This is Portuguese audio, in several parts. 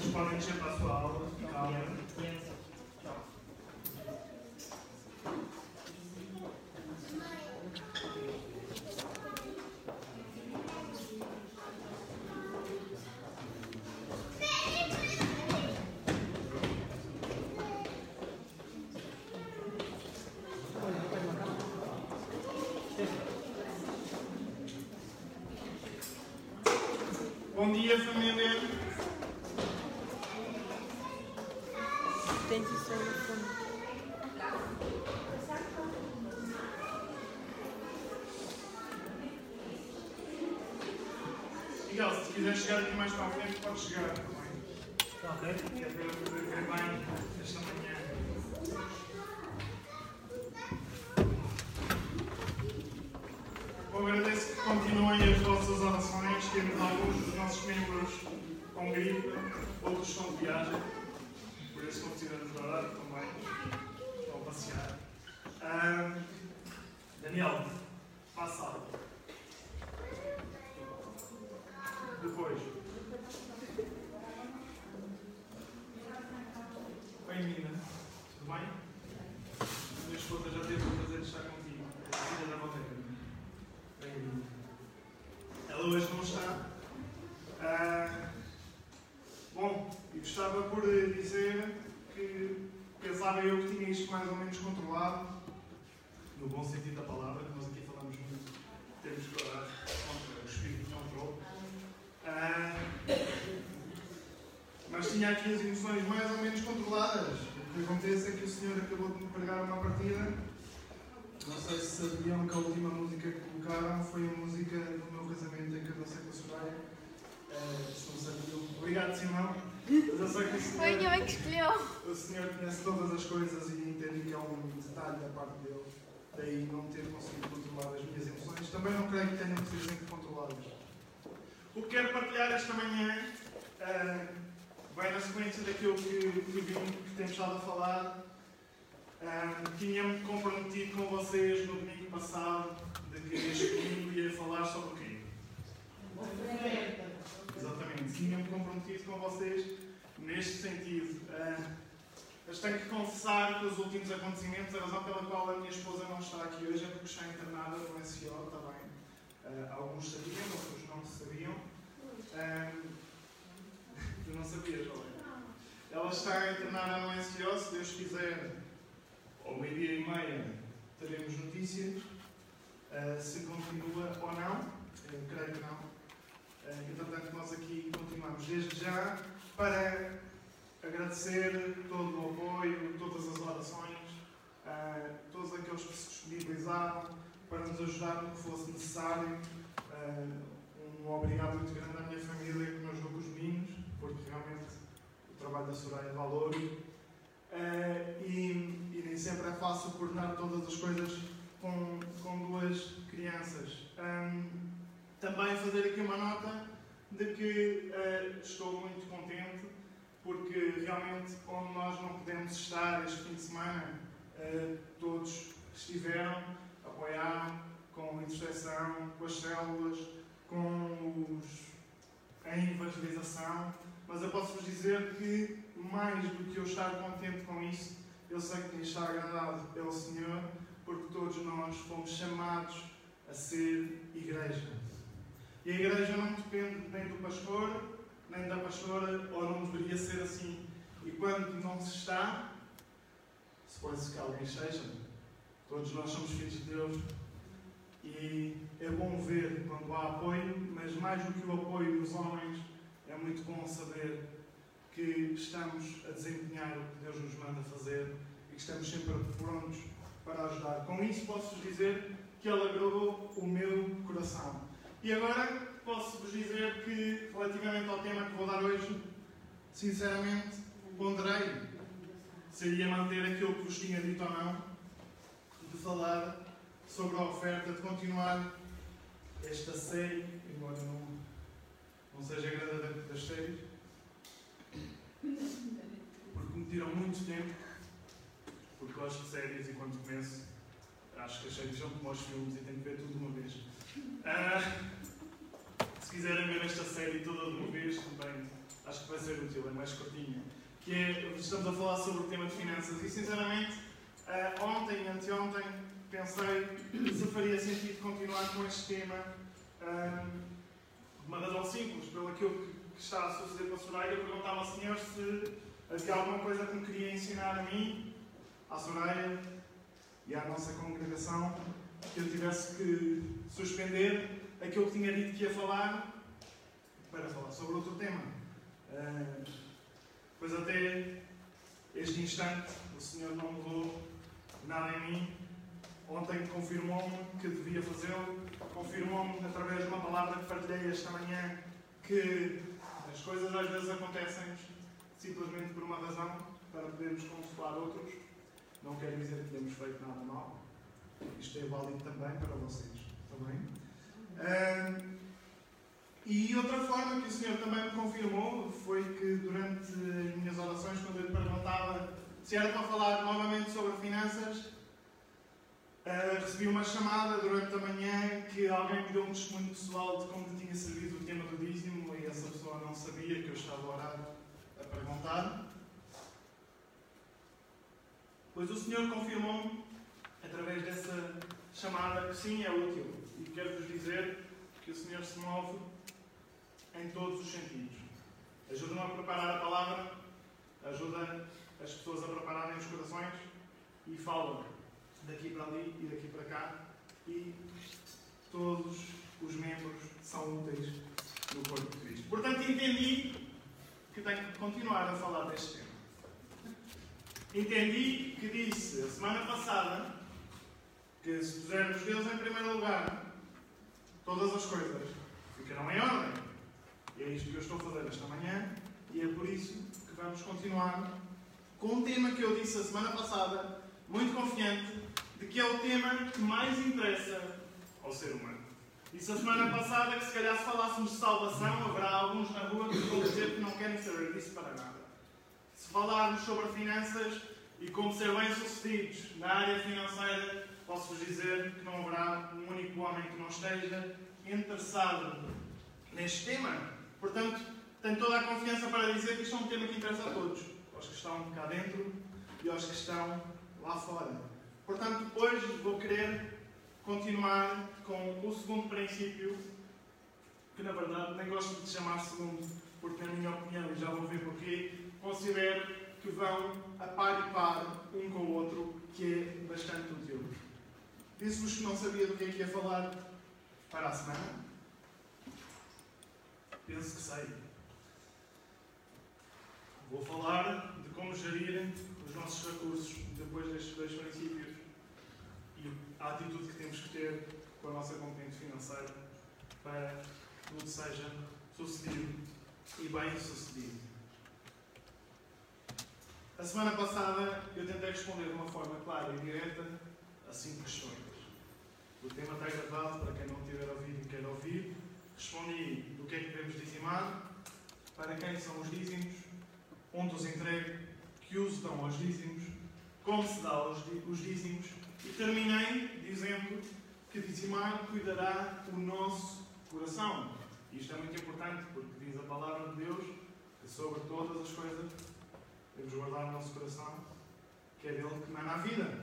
podem descer para a sua aula. Calma. Bom dia, família. Tem que ser no fundo. Miguel, se quiser chegar aqui mais para a frente, pode chegar. Ok. Que é para eu poder ver bem esta manhã. Eu agradeço que continuem as vossas orações. Temos alguns dos nossos membros com gripe, outros estão de viagem, por isso não precisamos de orar também. Estão a passear. Daniel, passa. Depois. Bem-vinda. Tudo bem? A minha esposa já teve o prazer de estar contigo. É a filha da Valdeira. Bem-vinda. Ela hoje não está. Bom, e gostava por dizer que pensava eu que tinha isto mais ou menos controlado, no bom sentido da palavra, que nós aqui falamos muito, temos que orar contra o espírito de controle. Mas tinha aqui as emoções mais ou menos controladas. O que acontece é que o Senhor acabou de me pregar uma partida. Não sei se sabiam que a última música que colocaram foi a música do meu casamento em que eu dancei com a Soraya. Se não sabiam. Obrigado, Simão. Mas eu sei que o Senhor, Foi minha mãe que escolheu. o Senhor conhece todas as coisas e entende que é um detalhe da parte dele. Daí não ter conseguido controlar as minhas emoções. Também não creio que tenham que ser sempre controladas. O que quero partilhar esta manhã vai na sequência daquilo que temos estado a falar. Tinha-me comprometido com vocês no domingo passado de que este domingo ia falar sobre o quê? Exatamente. Tinha-me comprometido com vocês neste sentido. Mas tenho que confessar que os últimos acontecimentos, a razão pela qual a minha esposa não está aqui hoje é porque está internada no SO, está bem? Alguns sabiam, outros não sabiam. Tu não sabias, Jolene? Ela está internada no SO, se Deus quiser, ao meio-dia e meia teremos notícias, se continua ou não. Eu creio que não. Entretanto, nós aqui continuamos desde já para agradecer todo o apoio, todas as orações, todos aqueles que se disponibilizaram para nos ajudar no que fosse necessário. Um obrigado muito grande à minha família que me ajudou com os meninos, porque realmente o trabalho da Soraya vale ouro. E nem sempre é fácil coordenar todas as coisas com duas crianças. Também fazer aqui uma nota de que estou muito contente porque realmente onde nós não podemos estar este fim de semana, todos estiveram, apoiaram com a intercessão, com as células, com a evangelização, mas eu posso-vos dizer que mais do que eu estar contente com isso, eu sei que está agradado pelo Senhor, porque todos nós fomos chamados a ser igreja. E a igreja não depende nem do pastor, nem da pastora, ou não deveria ser assim. E quando não se está, suponho-se que alguém seja, todos nós somos filhos de Deus, e é bom ver quando há apoio, mas mais do que o apoio dos homens, é muito bom saber que estamos a desempenhar o que Deus nos manda fazer e que estamos sempre prontos para ajudar. Com isso posso-vos dizer que Ele agradou o meu coração. E agora posso-vos dizer que, relativamente ao tema que vou dar hoje, sinceramente, ponderei se iria manter aquilo que vos tinha dito ou não, de falar sobre a oferta, de continuar esta série, embora não seja grande das séries, porque me tiram muito tempo, porque gosto de séries e quando começo, acho que as séries são como os filmes e tenho que ver tudo de uma vez. Se quiserem ver esta série toda de uma vez, também acho que vai ser útil, é mais curtinha. Que é, estamos a falar sobre o tema de finanças e, sinceramente, ontem e anteontem pensei se faria sentido continuar com este tema. Uma razão simples, pelo aquilo que está a suceder com a Soraya, eu perguntava ao Senhor se havia alguma coisa que me queria ensinar a mim, à Soraya e à nossa congregação, que eu tivesse que suspender aquilo que tinha dito que ia falar para falar sobre outro tema. Pois até este instante o Senhor não mudou nada em mim. Ontem confirmou-me que devia fazê-lo, confirmou-me através de uma palavra que partilhei esta manhã que as coisas às vezes acontecem simplesmente por uma razão, para podermos consolar outros. Não quer dizer que tenhamos feito nada mal. Isto é válido também para vocês. Está bem? E outra forma que o Senhor também me confirmou foi que durante as minhas orações, quando eu lhe perguntava se era para falar novamente sobre finanças, recebi uma chamada durante a manhã que alguém me deu um testemunho pessoal de como lhe tinha servido o tema do dízimo e essa pessoa não sabia que eu estava a orar a perguntar. Pois o Senhor confirmou-me, através dessa chamada, que sim, é útil. E quero-vos dizer que o Senhor se move em todos os sentidos. Ajuda-me a preparar a palavra, ajuda as pessoas a prepararem os corações e fala daqui para ali e daqui para cá. E todos os membros são úteis no corpo de Cristo. Portanto, entendi que tenho que continuar a falar deste tema. Entendi que disse a semana passada que se pusermos Deus em primeiro lugar, todas as coisas ficarão em ordem. E é isto que eu estou a fazer esta manhã e é por isso que vamos continuar com um tema que eu disse a semana passada, muito confiante, de que é o tema que mais interessa ao ser humano. Disse a semana passada que se calhar se falássemos de salvação, haverá alguns na rua que vão dizer que não querem saber disso para nada. Se falarmos sobre finanças e como ser bem-sucedidos na área financeira, posso-vos dizer que não haverá um único homem que não esteja interessado neste tema. Portanto, tenho toda a confiança para dizer que isto é um tema que interessa a todos. Aos que estão cá dentro e aos que estão lá fora. Portanto, hoje vou querer continuar com o segundo princípio, que na verdade nem gosto de chamar segundo, porque na minha opinião, e já vão ver porquê, considero que vão a par e par um com o outro, que é bastante útil. Disse-vos que não sabia do que é que ia falar para a semana. Penso que sei. Vou falar de como gerir os nossos recursos depois destes dois princípios e a atitude que temos que ter com a nossa componente financeira para que tudo seja sucedido e bem sucedido. A semana passada eu tentei responder de uma forma clara e direta a 5 questões. O tema está gravado para quem não tiver ouvido e quer ouvir. Respondi do que é que devemos dizimar, para quem são os dízimos, onde os entrego, que uso dão aos dízimos, como se dá os dízimos, e terminei dizendo que dizimar cuidará o nosso coração. E isto é muito importante, porque diz a palavra de Deus que sobre todas as coisas devemos guardar o nosso coração, que é dele que mana a vida.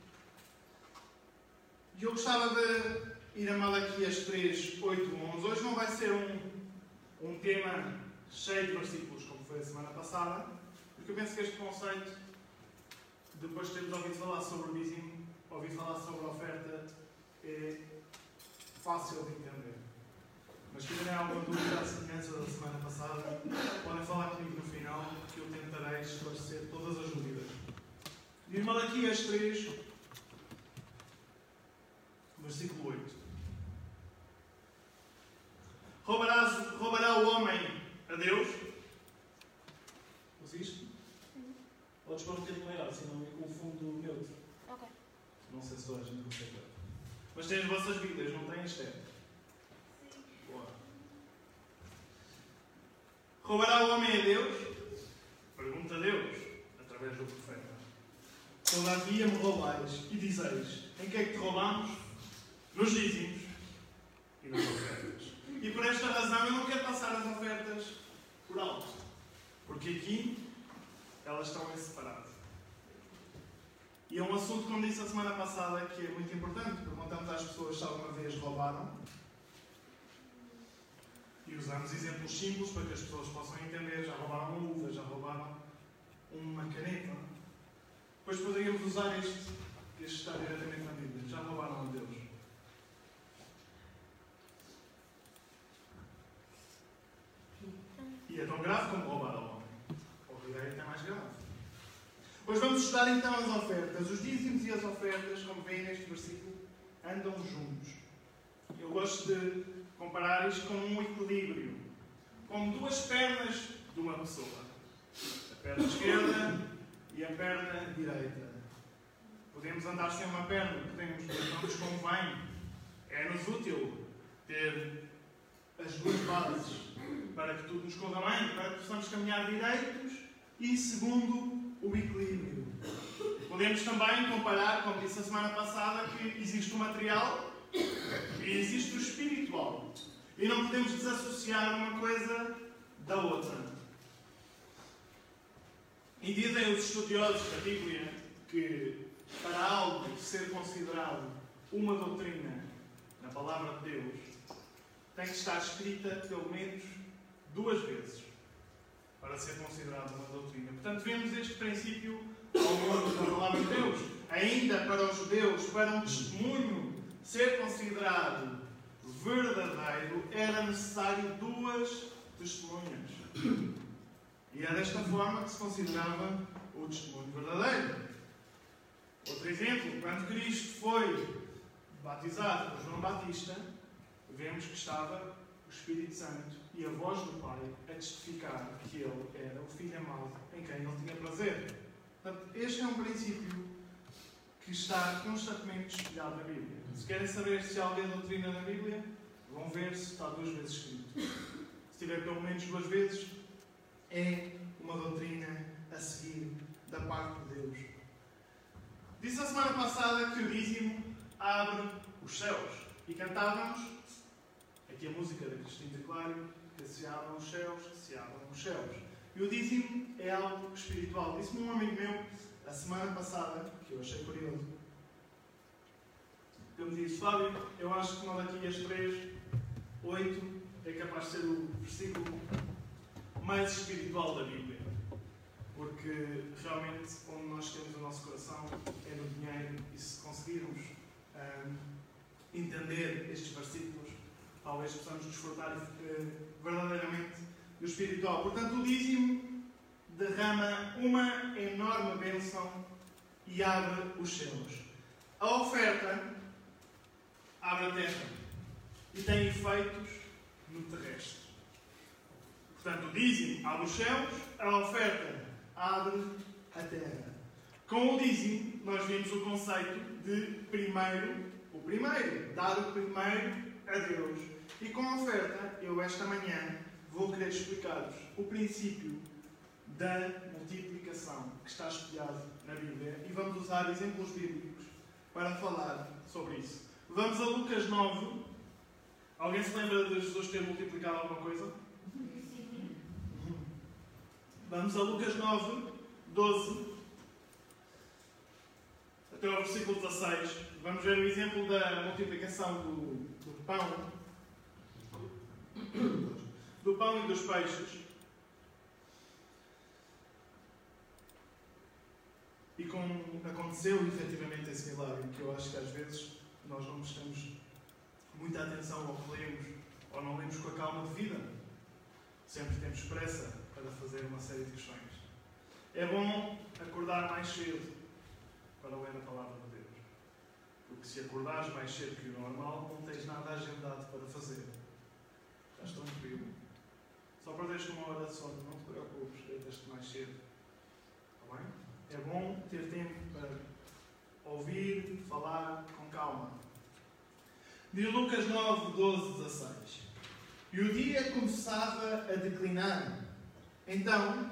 E eu gostava de ir a Malaquias 3, 8, 11. Hoje não vai ser um tema cheio de versículos, como foi a semana passada, porque eu penso que este conceito, depois de termos ouvido falar sobre o dízimo, ouvido falar sobre a oferta, é fácil de entender. Mas se tiverem alguma dúvida à semelhança da semana passada, podem falar comigo no final, que eu tentarei esclarecer todas as dúvidas. Diz Malaquias 3, versículo 8. Roubará o homem a Deus? Assiste? Podes pôr um bocadinho maior, senão eu confundo neutro. Ok. Não sei se toda a gente consegue ver. Mas têm as vossas vidas, não têm externo? Sim. Boa. Roubará o homem a Deus? Pergunta Deus, através do profeta. Todavia me roubais e dizeis: em que é que te roubamos? Nos dízimos e nas ofertas. E por esta razão eu não quero passar as ofertas por alto. Porque aqui elas estão em separado. E é um assunto, como disse a semana passada, que é muito importante. Perguntamos às pessoas se alguma vez roubaram. E usamos exemplos simples para que as pessoas possam entender. Já roubaram uma uva, já roubaram uma caneta. Depois poderíamos usar este está diretamente na Bíblia. Já roubaram a Deus. E é tão grave como roubar ao homem. Ou direito é mais grave. Pois vamos estudar então as ofertas. Os dízimos e as ofertas, como veem neste versículo, andam juntos. Eu gosto de comparar isto com um equilíbrio. Como duas pernas de uma pessoa. A perna esquerda e a perna direita. Podemos andar sem uma perna, podemos, mas não nos convém. É-nos útil ter as duas bases para que tudo nos corra bem, para que possamos caminhar direitos e segundo o equilíbrio. Podemos também comparar, como disse a semana passada, que existe o material e existe o espiritual. E não podemos desassociar uma coisa da outra. E dizem os estudiosos da Bíblia que para algo ser considerado uma doutrina na palavra de Deus, tem que estar escrita pelo menos 2 vezes para ser considerado uma doutrina. Portanto, vemos este princípio ao longo da palavra de Deus. Ainda para os judeus, para um testemunho ser considerado verdadeiro, era necessário 2 testemunhas. E é desta forma que se considerava o testemunho verdadeiro. Outro exemplo, quando Cristo foi batizado por João Batista, vemos que estava o Espírito Santo e a voz do Pai a testificar que ele era o Filho amado em quem ele tinha prazer. Portanto, este é um princípio que está constantemente espelhado na Bíblia. Se querem saber se há alguém doutrina na Bíblia, vão ver se está 2 vezes escrito. Se tiver pelo menos 2 vezes, é uma doutrina a seguir da parte de Deus. Disse a semana passada que o dízimo abre os céus. E cantávamos, aqui a música da Cristina de Clário, que se abram os céus, se abram os céus. E o dízimo é algo espiritual. Disse-me um amigo meu, a semana passada, que eu achei curioso, que me disse: Fábio, eu acho que nós daqui às 3, 8, é capaz de ser o versículo mais espiritual da Bíblia. Porque realmente onde nós temos o nosso coração é no dinheiro, e se conseguirmos entender estes versículos, talvez possamos desfrutar verdadeiramente do espiritual. Portanto, o dízimo derrama uma enorme bênção e abre os céus. A oferta abre a terra e tem efeitos no terrestre. Portanto, o dízimo abre os céus, a oferta abre a terra. Com o dízimo, nós vimos o conceito de dar o primeiro a Deus. E com a oferta, eu esta manhã vou querer explicar-vos o princípio da multiplicação que está espelhado na Bíblia e vamos usar exemplos bíblicos para falar sobre isso. Vamos a Lucas 9. Alguém se lembra de Jesus ter multiplicado alguma coisa? Vamos a Lucas 9, 12 até ao versículo 16. Vamos ver o exemplo da multiplicação do pão e dos peixes. E como aconteceu efetivamente esse milagre, que eu acho que às vezes nós não prestamos muita atenção ao que lemos, ou não lemos com a calma devida. Sempre temos pressa para fazer uma série de questões. É bom acordar mais cedo para ler a palavra de Deus. Porque se acordares mais cedo que o normal, não tens nada agendado para fazer. Estás tranquilo. Só perdes uma hora de sono, não te preocupes, deitas-te mais cedo. Está bem? É bom ter tempo para ouvir, falar com calma. Diz Lucas 9, 12, 16. E o dia começava a declinar. Então,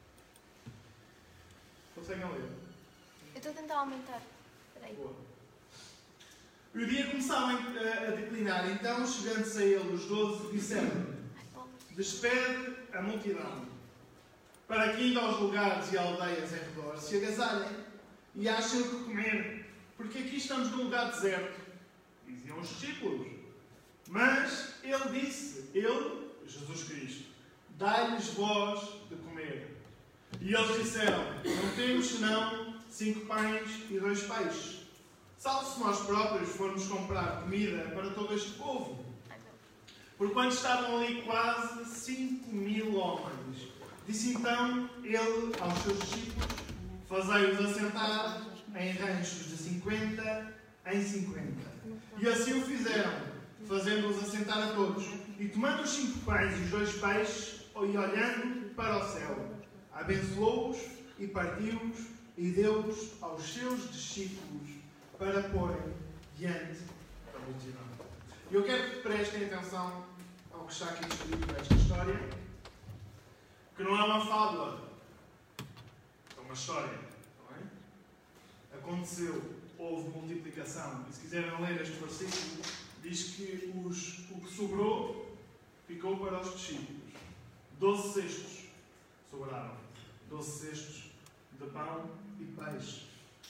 conseguem ler? Eu estou a tentar aumentar. Espera aí. Boa. E o dia começava a declinar. Então, chegando-se a ele os 12, disseram: despede a multidão para que indo aos lugares e aldeias em redor se agasalhem e achem o que comer, porque aqui estamos num lugar deserto, diziam os discípulos. Mas ele disse, Jesus Cristo, dai-lhes vós de comer. E eles disseram, não temos senão 5 pães e 2 peixes. Salvo se nós próprios formos comprar comida para todo este povo. Porquanto estavam ali quase 5.000 homens. Disse então ele aos seus discípulos, fazei-os assentar em ranchos de 50 em 50. E assim o fizeram, fazendo-os assentar a todos. E tomando os 5 pães e os 2 peixes, e olhando para o céu, abençoou-os e partiu-os e deu-os aos seus discípulos para porem diante da multidão. E eu quero que prestem atenção ao que está aqui descrito nesta história, que não é uma fábula, é uma história. Não é? Aconteceu, houve multiplicação. E se quiserem ler este versículo, diz que o que sobrou ficou para os discípulos. 12 cestos sobraram. 12 cestos de pão e peixe.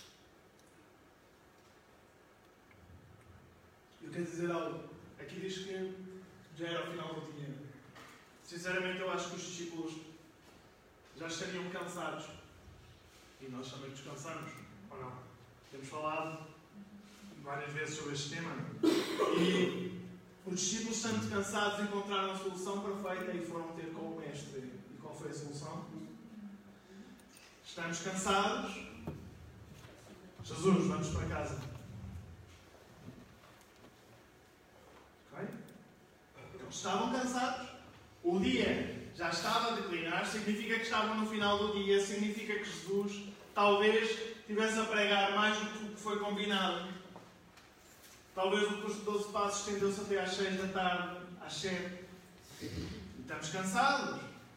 Eu quero dizer algo. Aqui diz que já era o final do dia. Sinceramente, eu acho que os discípulos já estariam cansados. E nós também descansamos, ou não? Temos falado várias vezes sobre este tema. E os discípulos, estando cansados, encontraram a solução perfeita e foram ter com o Mestre. E qual foi a solução? Estamos cansados. Jesus, vamos para casa. Ok? Então, estavam cansados. O dia já estava a declinar. Significa que estavam no final do dia. Significa que Jesus talvez estivesse a pregar mais do que foi combinado. Talvez o curso de 12 passos estendeu-se até às 6 da tarde, às 7. E estamos cansados.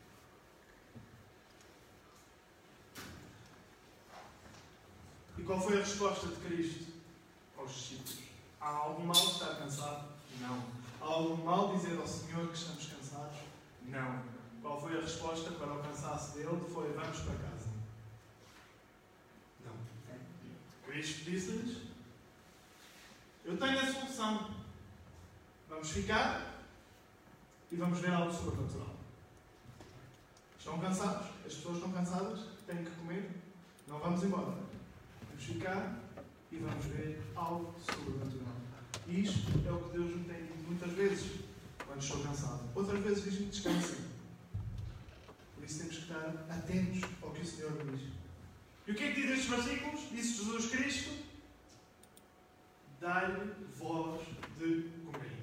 E qual foi a resposta de Cristo aos discípulos? Há algo mal estar cansado? Não. Há algo mal dizer ao Senhor que estamos cansados? Não. Qual foi a resposta para o cansaço dele? Foi, vamos para casa. Não. Cristo disse-lhes, eu tenho a solução. Vamos ficar e vamos ver algo sobrenatural. Estão cansados? As pessoas estão cansadas? Têm que comer? Não vamos embora. Vamos ficar e vamos ver algo sobrenatural. E isto é o que Deus me tem dito muitas vezes quando estou cansado. Outras vezes diz-me descansem. Por isso temos que estar atentos ao que o Senhor diz. E o que é que diz estes versículos? Disse Jesus Cristo, dai-lhe voz de comer.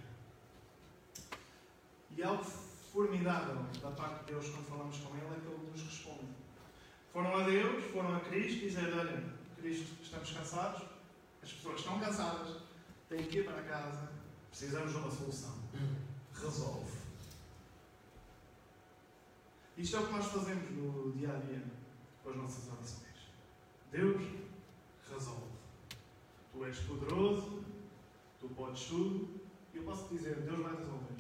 E algo formidável da parte de Deus quando falamos com Ele é que Ele nos responde. Foram a Deus, foram a Cristo e dizer, olha, Cristo, estamos cansados, as pessoas estão cansadas, têm que ir para casa, precisamos de uma solução. Resolve. Isto é o que nós fazemos no dia a dia com as nossas orações. Deus resolve. Tu és poderoso, tu podes tudo, e eu posso te dizer, Deus vai resolver.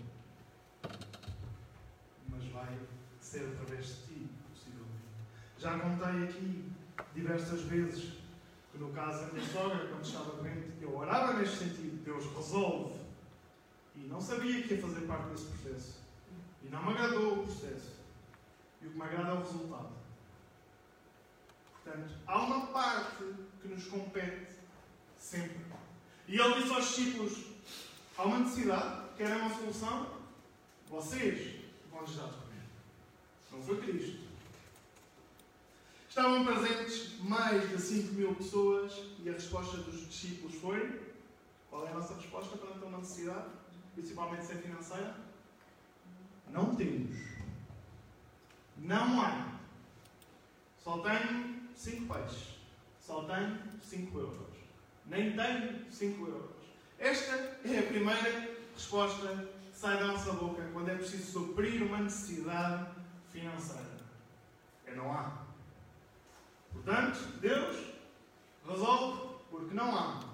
Mas vai ser através de ti, possivelmente. Já contei aqui diversas vezes que no caso da minha sogra, quando estava doente, eu orava neste sentido, Deus resolve. E não sabia que ia fazer parte desse processo. E não me agradou o processo. E o que me agrada é o resultado. Portanto, há uma parte que nos compete sempre. E ele disse aos discípulos, há uma necessidade, querem uma solução? Vocês vão-lhes dar de comer. Não foi Cristo. Estavam presentes mais de 5.000 pessoas e a resposta dos discípulos foi, qual é a nossa resposta perante uma necessidade? Principalmente se é financeira? Não temos. Não há. Só tenho 5 peixes. Só tenho 5 euros. Nem tenho 5 euros. Esta é a primeira resposta que sai da nossa boca quando é preciso suprir uma necessidade financeira. É não há. Portanto, Deus resolve porque não há.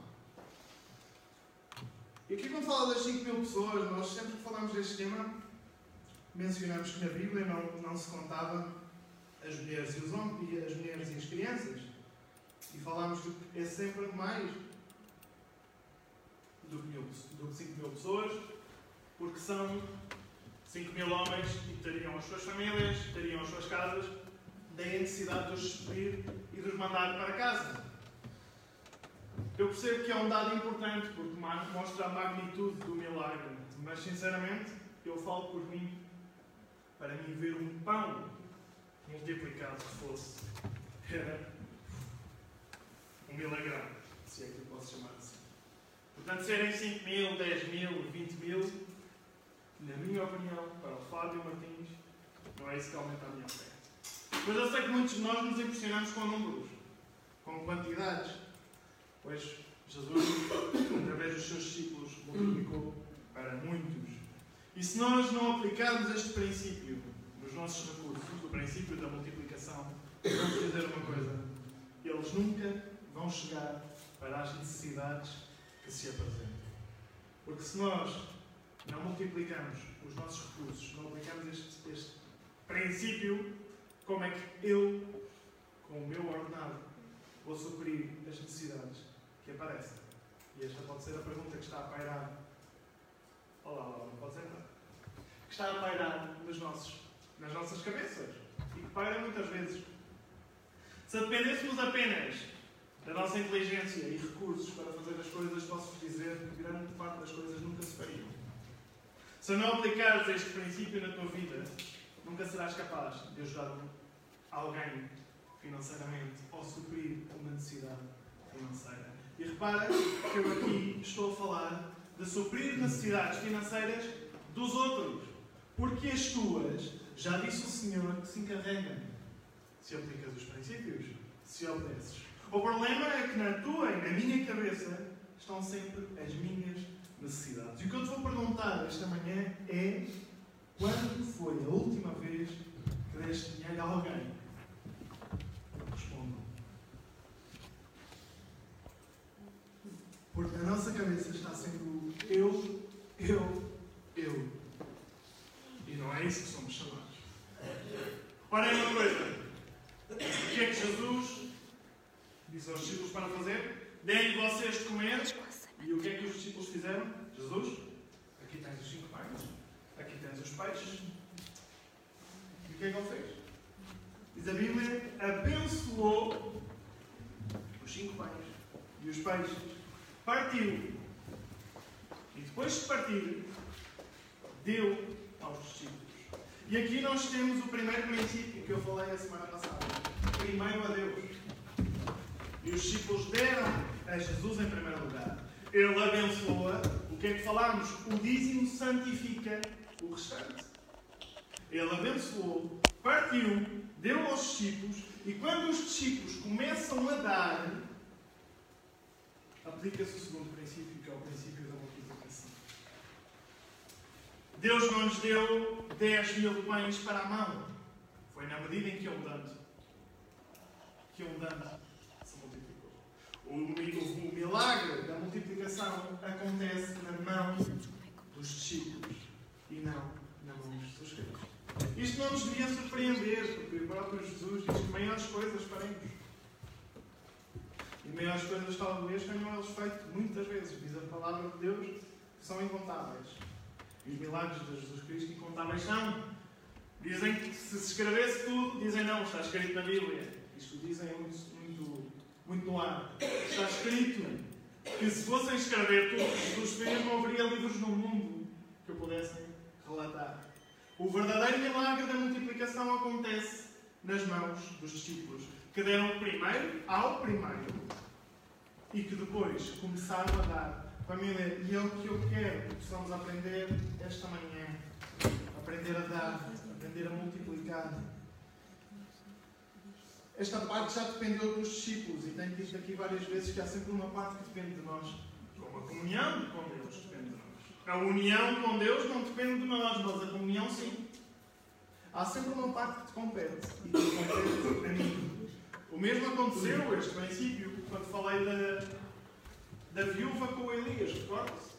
E aqui quando fala das 5.000 pessoas, nós sempre que falamos deste tema, mencionamos que na Bíblia não se contava as mulheres e os homens, e as mulheres e as crianças. E falámos de que é sempre mais do que 5 mil pessoas, porque são 5 mil homens e teriam as suas famílias, teriam as suas casas, daí a necessidade de os despedir e de os mandar para casa. Eu percebo que é um dado importante, porque mostra a magnitude do milagre, mas sinceramente, eu falo por mim, para mim ver um pão multiplicado que fosse, era um milagre, se é que eu posso chamar assim. Portanto, serem 5 mil, 10 mil, 20 mil, na minha opinião, para o Fábio Martins, não é isso que aumenta a minha fé. Mas eu sei que muitos de nós nos impressionamos com números, com quantidades, pois Jesus, através dos seus discípulos, multiplicou para muitos. E se nós não aplicarmos este princípio nos nossos recursos, o princípio da multiplicação, vamos dizer uma coisa: eles nunca vão chegar para as necessidades que se apresentam. Porque se nós não multiplicamos os nossos recursos, não aplicamos este princípio, como é que eu, com o meu ordenado, vou suprir as necessidades que aparecem? E esta pode ser a pergunta que está a pairar. Olá, não pode ser nada. Que está a pairar nas nossas cabeças. E que paira muitas vezes. Se dependêssemos apenas da nossa inteligência e recursos para fazer as coisas, posso-vos dizer que grande parte das coisas nunca se fariam. Se não aplicares este princípio na tua vida, nunca serás capaz de ajudar alguém financeiramente ou suprir uma necessidade financeira. E repara que eu aqui estou a falar de suprir necessidades financeiras dos outros. Porque as tuas, já disse o Senhor, que se encarregam. Se aplicas os princípios, se obedeces. O problema é que na tua e na minha cabeça estão sempre as minhas necessidades. E o que eu te vou perguntar esta manhã é: quando foi a última vez que deste dinheiro a alguém? Respondam. Porque na nossa cabeça está sempre eu. E não é isso que somos chamados. Ora, é uma coisa. O que é que Jesus disse aos discípulos para fazer? Deem vocês de comer. E o que é que os discípulos fizeram? Jesus, aqui tens os 5 pães, aqui tens os peixes. E o que é que ele fez? Diz a Bíblia, abençoou os 5 pães e os peixes. Partiu. E depois de partir, deu aos discípulos. E aqui nós temos o primeiro princípio que eu falei a semana passada. Primeiro a Deus. E os discípulos deram a Jesus em primeiro lugar. Ele abençoa. O que é que falámos? O dízimo santifica o restante. Ele abençoou, partiu, deu aos discípulos, e quando os discípulos começam a dar, aplica-se o segundo princípio, que é o princípio da multiplicação. Deus não nos deu 10 mil pães para a mão. Foi na medida em que iam dando. Se multiplicou. O milagre da multiplicação acontece na mão dos discípulos e não na mão dos seus filhos. Isto não nos devia surpreender, porque o próprio Jesus diz que maiores coisas faremos. E maiores coisas talvez tenham eles feito muitas vezes. Diz a palavra de Deus que são incontáveis. E os milagres de Jesus Cristo incontáveis são. Dizem que se escrevesse tudo, dizem não, está escrito na Bíblia. Isto dizem muito no ar. Está escrito que se fossem escrever tudo o que Jesus fez, não haveria livros no mundo que o pudessem relatar. O verdadeiro milagre da multiplicação acontece nas mãos dos discípulos, que deram primeiro ao primeiro e que depois começaram a dar. Família, e é o que eu quero que possamos aprender esta manhã. Aprender a dar, aprender a multiplicar. Esta parte já dependeu dos discípulos e tenho dito aqui várias vezes que há sempre uma parte que depende de nós. Como a comunhão com Deus depende de nós. A união com Deus não depende de nós, mas a comunhão sim. Há sempre uma parte que te compete e que te compete a mim. O mesmo aconteceu, este princípio, quando falei da viúva com o Elias, recorda-se?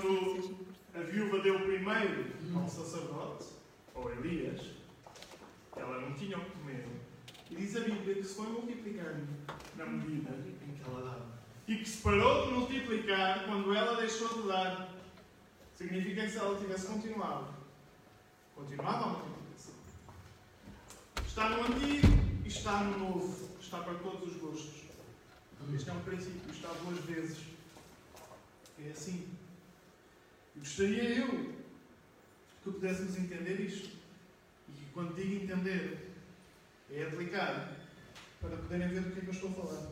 Quando a viúva deu primeiro ao sacerdote, ou Elias, Ela não tinha o que comer. E diz a Bíblia que se foi multiplicando na medida em que ela dava. E que se parou de multiplicar quando ela deixou de dar. Significa que se ela tivesse continuado, continuava a multiplicação. Está no antigo e está no novo. Está para todos os gostos. Este é um princípio. Está 2 vezes. É assim. E gostaria eu que pudéssemos entender isto. E que quando digo entender, é aplicar, para poderem ver do que é que eu estou a falar.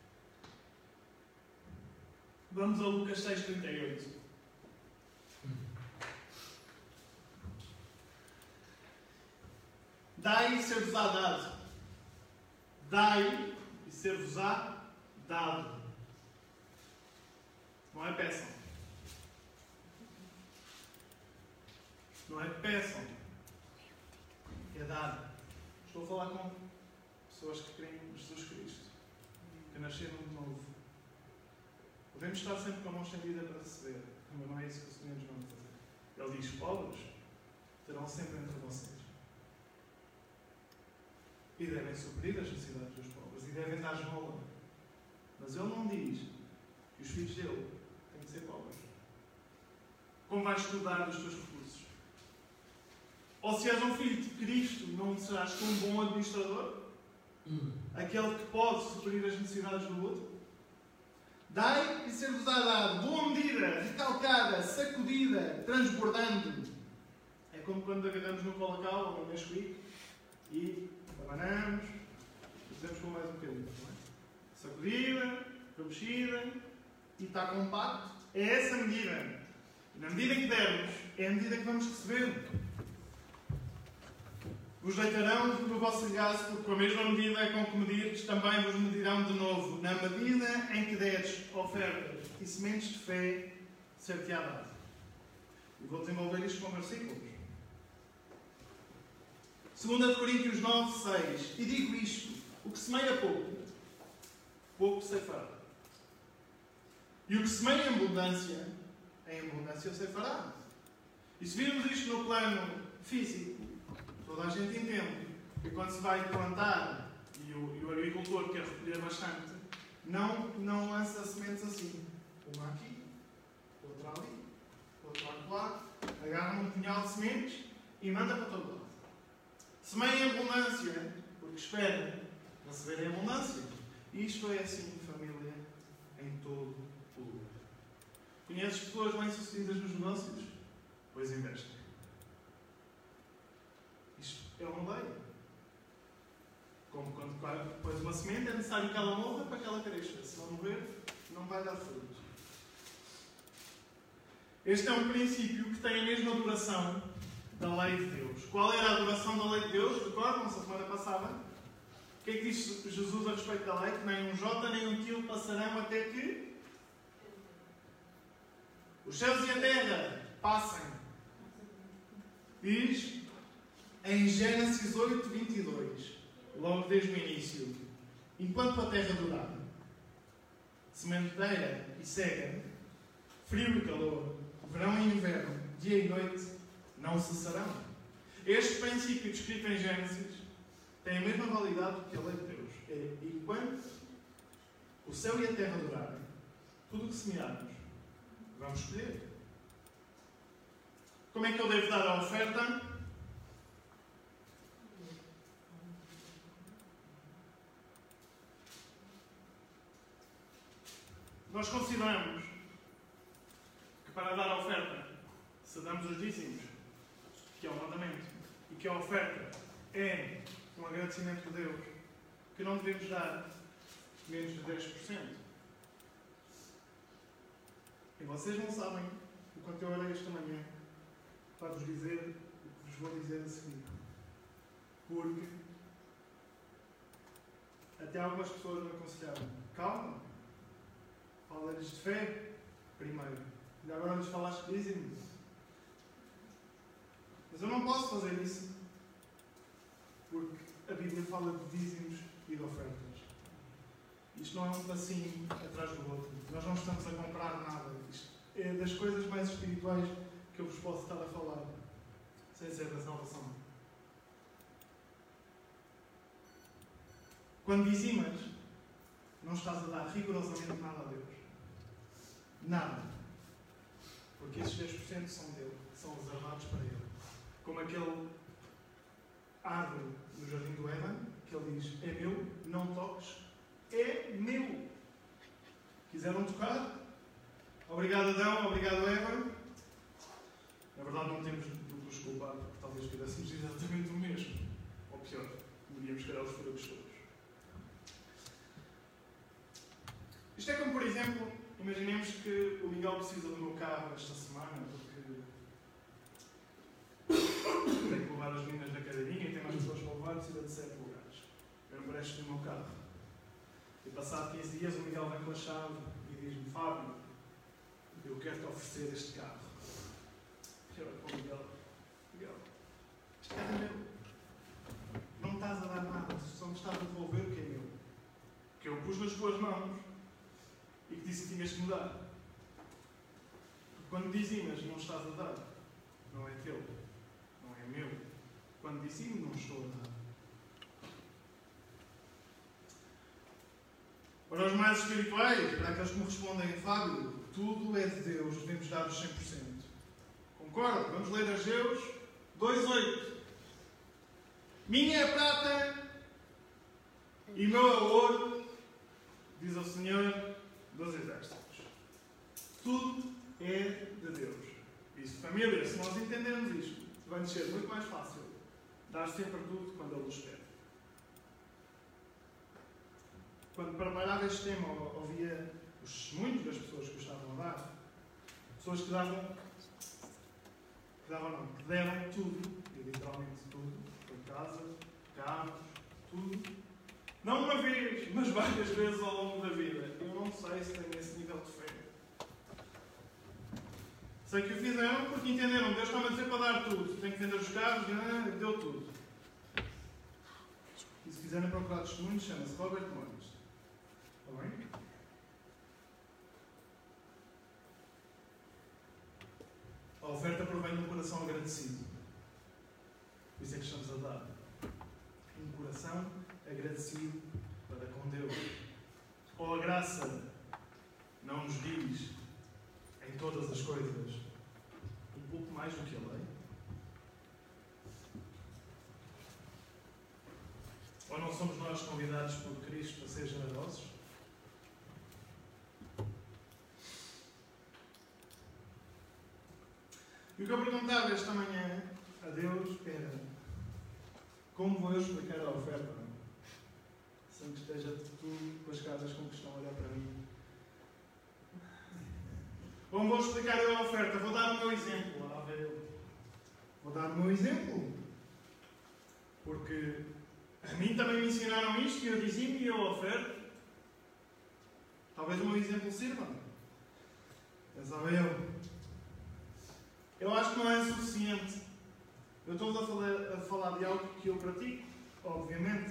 Vamos ao Lucas 6,38. Dai e ser-vos-á dado. Dai e ser-vos-á dado. Não é peçam. Não é peçam. É dado. Estou a falar com pessoas que creem em Jesus Cristo, que nasceram de novo. Podemos estar sempre com a mão estendida para receber, mas não é isso que o Senhor nos manda fazer. Ele diz: pobres terão sempre entre vocês. E devem suprir as necessidades dos pobres. E devem dar esmola. Mas Ele não diz que os filhos dele têm que ser pobres. Como vais cuidar dos teus recursos? Ou se és um filho de Cristo, não serás um bom administrador? Aquele que pode suprir as necessidades do outro? Dai e ser-vos-á dado. Boa medida, recalcada, sacudida, transbordando. É como quando agarramos no Colacau ou no Nesquik e abanamos, fazemos com mais um bocadinho. Não é? Sacudida, remexida e está compacto. É essa medida. E na medida em que dermos, é a medida que vamos receber. Vos deitarão no vosso regaço, porque com a mesma medida com que medirdes, também vos medirão de novo. Na medida em que deres ofertas e sementes de fé, ser-te-á dado. E vou desenvolver isto com versículos. 2 Coríntios 9, 6. E digo isto: o que semeia pouco, pouco ceifará. E o que semeia em abundância o ceifará. E se virmos isto no plano físico, toda a gente entende que quando se vai plantar e o agricultor quer recolher bastante, não lança sementes assim. Uma aqui, outra ali, outra lá, agarra um punhal de sementes e manda para todo lado. Semeia em abundância, porque espera receber em abundância. E isto é assim, família, em todo o lugar. Conheces pessoas bem-sucedidas nos negócios? Pois investem. Isto é uma lei. Como quando pões uma semente, é necessário que ela morra para que ela cresça. Se não morrer, não vai dar frutos. Este é um princípio que tem a mesma duração da lei de Deus. Qual era a duração da lei de Deus? Recordam-se a semana passada? O que é que diz Jesus a respeito da lei? Que nem um jota nem um tilo passarão até que os céus e a terra passem. Diz em Gênesis 8, 22, logo desde o início: enquanto a terra durar, sementeira e cega, frio e calor, verão e inverno, dia e noite, não cessarão. Este princípio descrito em Gênesis tem a mesma validade que a lei de Deus. É: enquanto o céu e a terra durarem, tudo o que semearmos, vamos escolher. Como é que eu devo dar a oferta? Nós consideramos que para dar a oferta, se damos os dízimos, que é o mandamento, e que a oferta é um agradecimento a Deus, que não devemos dar menos de 10%. E vocês não sabem o quanto eu orei esta manhã para vos dizer o que vos vou dizer a seguir. Porque até algumas pessoas me aconselharam: calma, fala-lhes de fé primeiro, e agora lhes falaste de dízimos. Mas eu não posso fazer isso, porque a Bíblia fala de dízimos e de ofertas. Isto não é um passinho atrás do outro. Nós não estamos a comprar nada. Isto é das coisas mais espirituais que eu vos posso estar a falar, sem ser da salvação. Quando dizimas, não estás a dar rigorosamente nada a Deus. Nada. Porque esses 10% são dele, são reservados para ele. Como aquele árvore no jardim do Éden, que ele diz, é meu, não toques, é meu. Quiseram tocar? Obrigado Adão, obrigado Eva. Na verdade não temos duplos culpados, porque talvez fizéssemos exatamente o mesmo. Ou pior, deveríamos calhar os furacos todos. Isto é como, por exemplo, imaginemos que o Miguel precisa do meu carro esta semana, porque tem que levar as meninas na academia e tem mais pessoas para levar, precisa de 7 lugares. Eu empresto o meu carro. E passado 15 dias o Miguel vem com a chave e diz-me, Fábio, eu quero-te oferecer este carro. Eu olho para o Miguel, este carro é meu. Não me estás a dar nada, só me estás a devolver o que é meu. Que eu pus nas tuas mãos e que disse que tinhas que mudar. Porque quando dizimas não estás a dar, não é teu, não é meu. Quando dizimo não estou a dar. Para os mais espirituais, para aqueles que me respondem, Fábio, tudo é de Deus, devemos dar os 100%. Concordo? Vamos ler Ageus 2:8. Minha é prata e meu é ouro, diz o Senhor dos Exércitos. Tudo é de Deus. Isso, família, se nós entendermos isto, vai-nos ser muito mais fácil dar sempre tudo quando Ele nos pede. Quando preparava este tema, ouvia os testemunhos das pessoas que o estavam a dar. Pessoas que deram tudo, e literalmente tudo, por casa, carros, tudo. Não uma vez, mas várias vezes ao longo da vida. Eu não sei se tenho esse nível de fé. Sei que o fizeram porque entenderam. Deus está-me a dizer para dar tudo. Tenho que vender os carros, deu tudo. E se quiserem procurar testemunhos, chama-se Robert Morris. Está bem? A oferta provém de um coração agradecido. Por isso é que estamos a dar. Um coração agradecido para com Deus. Ou a graça não nos diz em todas as coisas um pouco mais do que a lei? Ou não somos nós convidados por Cristo a ser generosos? E o que eu perguntava esta manhã a Deus era: como vou eu explicar a oferta? Sem que esteja tudo com as casas com que estão a olhar para mim. Como vou explicar eu a oferta? Vou dar o meu exemplo. Vou dar o meu exemplo. Porque a mim também me ensinaram isto e eu dizia-me e eu oferto. Talvez o meu exemplo sirva. Pensava eu. Eu acho que não é suficiente. Eu estou a falar de algo que eu pratico, obviamente.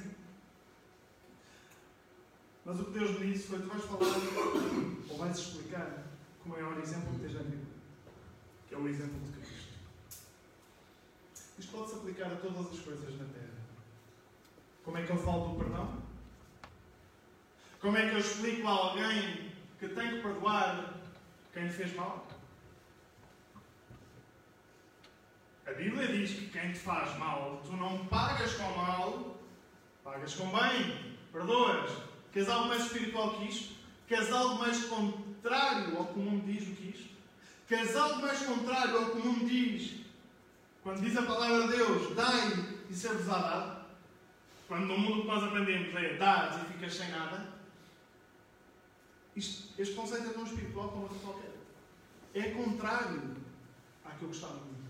Mas o que Deus me disse foi: tu vais falar ou vais explicar com o maior exemplo que tens na Bíblia, que é o exemplo de Cristo. Isto pode-se aplicar a todas as coisas na Terra. Como é que eu falo do perdão? Como é que eu explico a alguém que tem que perdoar quem lhe fez mal? A Bíblia diz que quem te faz mal, tu não pagas com mal, pagas com bem, perdoas. Queres algo mais espiritual que isto? Queres algo mais contrário ao que o mundo diz do que isto? Queres algo mais contrário ao que o mundo diz? Quando diz a palavra de Deus, dai e ser-vos-á dado. Quando no mundo que nós aprendemos é dás e ficas sem nada. Este conceito é tão espiritual como outro qualquer. É contrário àquilo que está no mundo.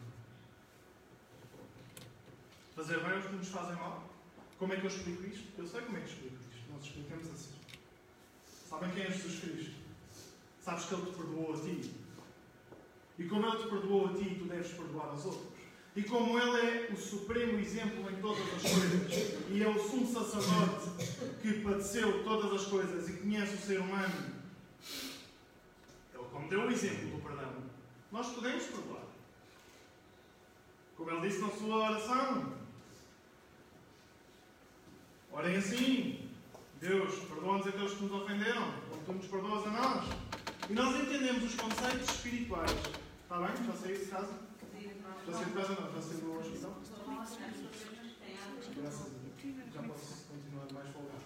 Fazer bem aos que nos fazem mal. Como é que eu explico isto? Eu sei como é que explico isto. Nós explicamos assim. Sabem quem é Jesus Cristo? Sabes que Ele te perdoou a ti. E como Ele te perdoou a ti, tu deves perdoar aos outros. E como Ele é o supremo exemplo em todas as coisas, e é o sumo sacerdote que padeceu todas as coisas e conhece o ser humano, Ele, como deu o exemplo do perdão, nós podemos perdoar. Como Ele disse na sua oração: orem assim, Deus perdoa-nos aqueles que nos ofenderam, como tu nos perdoas a nós. E nós entendemos os conceitos espirituais. Está bem? Já saí de casa? Já saí de casa não, já saí do hospital? Graças a Deus. Já posso continuar mais folgado.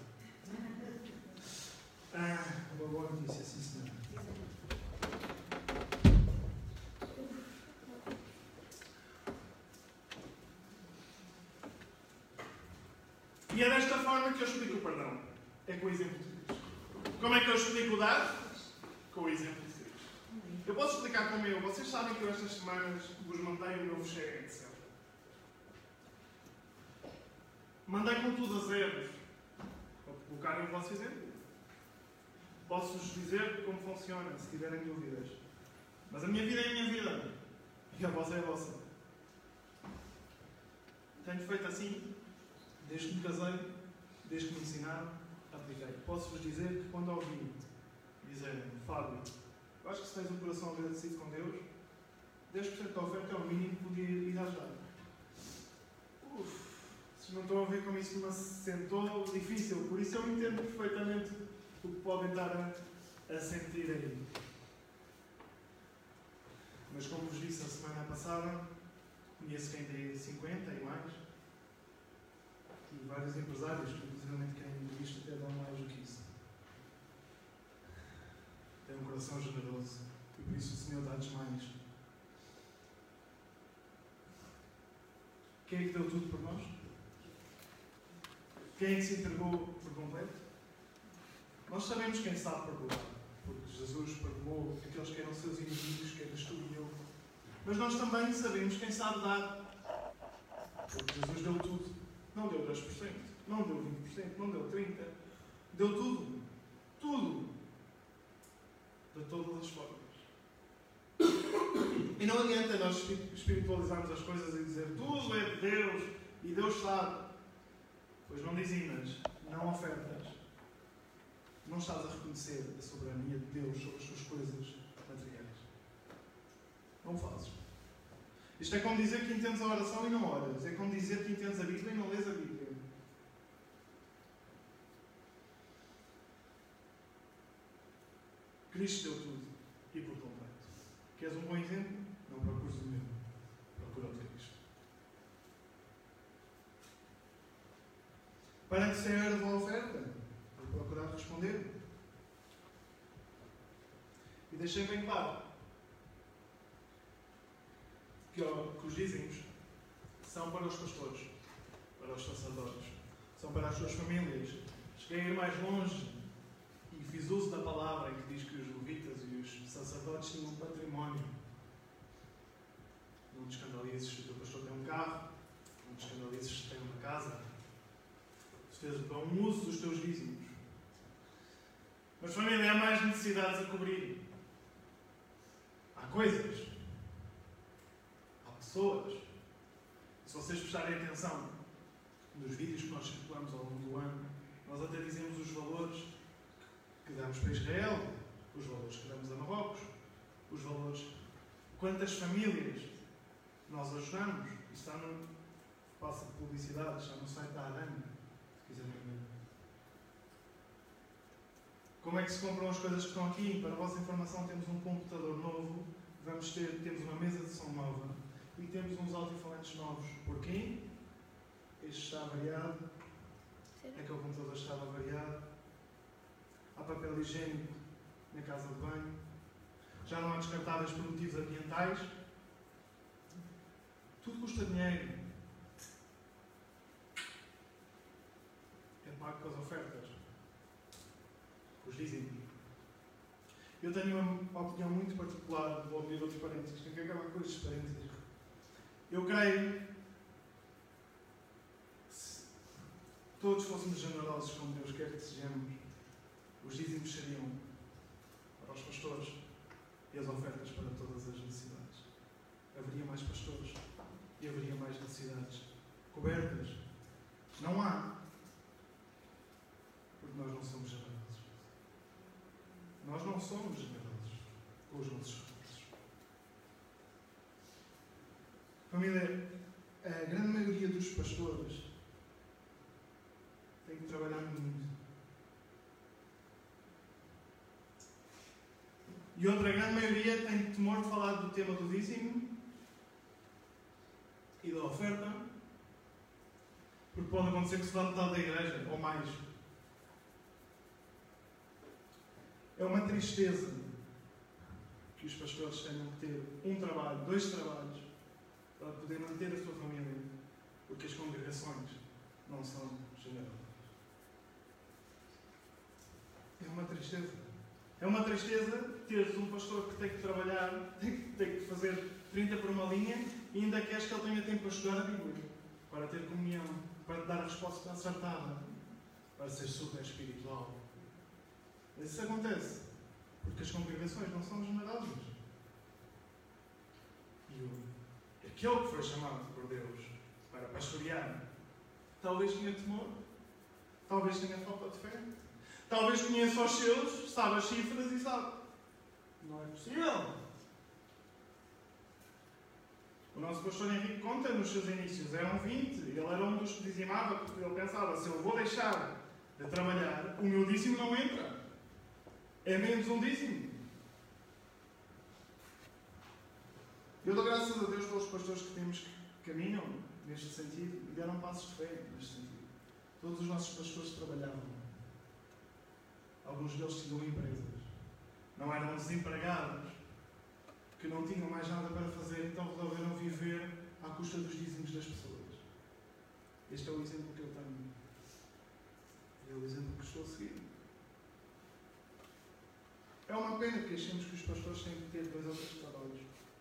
Uma boa notícia, sim senhor. E é desta forma que eu explico o perdão. É com o exemplo de Cristo. Como é que eu explico o dar? Com o exemplo de Cristo. Eu posso explicar como eu. Vocês sabem que eu estas semanas vos mandei o meu fecheiro Excel. Mandei com tudo a zero. Para colocarem o vosso exemplo. Posso-vos dizer como funciona, se tiverem dúvidas. Mas a minha vida é a minha vida. E a vossa é a vossa. Tenho feito assim, desde que me casei, desde que me ensinaram, apliquei. Posso-vos dizer que quando ouvi dizerem, Fábio, eu acho que se tens um coração agradecido com Deus, 10% da oferta é o mínimo que podia ir ajudar. Vocês não estão a ver como isso me sentou difícil, por isso eu entendo perfeitamente o que podem estar a sentir aí. Mas como vos disse a semana passada, conheço quem tem 50 e mais, e vários empresários que, inclusive, quem isto até dão mais do que isso. Tem um coração generoso e por isso o Senhor dá-nos mais. Quem é que deu tudo por nós? Quem é que se entregou por completo? Nós sabemos quem sabe perdoar, porque Jesus perdoou aqueles que eram seus inimigos, que eras tu e eu. Mas nós também sabemos quem sabe dar, porque Jesus deu tudo. Não deu 10%, não deu 20%, não deu 30%. Deu tudo. Tudo. De todas as formas. E não adianta nós espiritualizarmos as coisas e dizer tudo é de Deus e Deus sabe. Pois não dizimas, não ofertas. Não estás a reconhecer a soberania de Deus sobre as suas coisas materiais. Não fazes. Isto é como dizer que entendes a oração e não oras. É como dizer que entendes a Bíblia e não lês a Bíblia. Cristo deu tudo e por completo. Queres um bom exemplo? Não procures o meu. Procura o de Cristo. Para que ser a tua oferta? Vou procurar responder. E deixei bem claro que os dízimos são para os pastores, para os sacerdotes, são para as suas famílias. Cheguei a ir mais longe e fiz uso da palavra em que diz que os levitas e os sacerdotes tinham um património. Não te escandalizes se o teu pastor tem um carro, não te escandalizes se tem uma casa. Se fez bom uso dos teus dízimos. Mas família, há mais necessidades a cobrir. Há coisas. Há pessoas. Se vocês prestarem atenção nos vídeos que nós circulamos ao longo do ano, nós até dizemos os valores que damos para Israel, os valores que damos a Marrocos, os valores, quantas famílias nós ajudamos. Isso está no passa de publicidade, está no site da Arame, se quiserem ver. Como é que se compram as coisas que estão aqui? Para a vossa informação, temos um computador novo, temos uma mesa de som nova e temos uns altifalantes novos. Porquê? Este está variado, aquele computador estava variado, há papel higiênico na casa de banho, já não há descartáveis por motivos ambientais. Tudo custa dinheiro. É pago com as ofertas. Os dízimos. Eu tenho uma opinião muito particular, vou abrir outros parênteses, tenho que acabar com estes parênteses. Eu creio que se todos fôssemos generosos como Deus quer que sejamos, os dízimos seriam para os pastores e as ofertas para todas as necessidades. Haveria mais pastores e haveria mais necessidades cobertas. Não há. Porque nós não somos generosos. Nós não somos generosos com os nossos recursos. Família, a grande maioria dos pastores tem que trabalhar muito E outra grande maioria tem temor de falar do tema do dízimo e da oferta, porque pode acontecer que se vá metade da igreja, ou mais. É uma tristeza que os pastores tenham que ter um trabalho, 2 trabalhos, para poder manter a sua família, porque as congregações não são generosas. É uma tristeza. É uma tristeza teres um pastor que tem que trabalhar, tem que fazer 30 por uma linha e ainda queres que ele tenha tempo para estudar a Bíblia, para ter comunhão, para te dar a resposta acertada, para ser super espiritual. Isso acontece porque as congregações não são generosas. E aquele que foi chamado por Deus para pastorear, talvez tenha temor, talvez tenha falta de fé, talvez conheça os seus, sabe as cifras e sabe. Não é possível. O nosso pastor Henrique conta nos seus inícios, eram 20, ele era um dos que dizimava, porque ele pensava, se eu vou deixar de trabalhar, o meu dízimo não entra. É menos um dízimo. Eu dou graças a Deus pelos pastores que temos que caminham neste sentido e deram passos de fé neste sentido. Todos os nossos pastores trabalhavam. Alguns deles tinham empresas. Não eram desempregados que não tinham mais nada para fazer, então resolveram viver à custa dos dízimos das pessoas. Este é o exemplo que eu tenho. É o exemplo que estou a seguir. É uma pena que achemos que os pastores têm que ter 2 ou 3 trabalhos.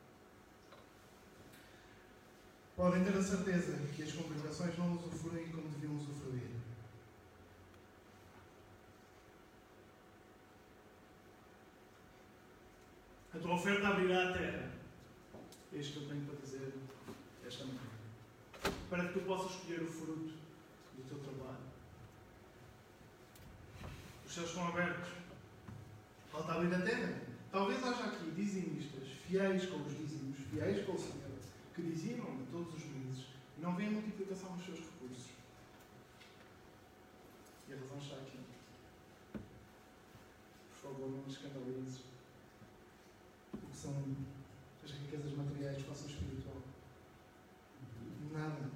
Podem ter a certeza que as congregações não usufruem como deviam usufruir. A tua oferta abrirá a terra. É isto que eu tenho para dizer esta manhã. Para que tu possas escolher o fruto do teu trabalho. Os céus estão abertos. Falta abrir a terra. Talvez haja aqui dizimistas, fiéis com os dízimos, fiéis com o Senhor, que dizimam todos os meses e não veem a multiplicação dos seus recursos. E a razão está aqui. Por favor, não me escandalizes. O que são as riquezas materiais, façam espiritual. Nada.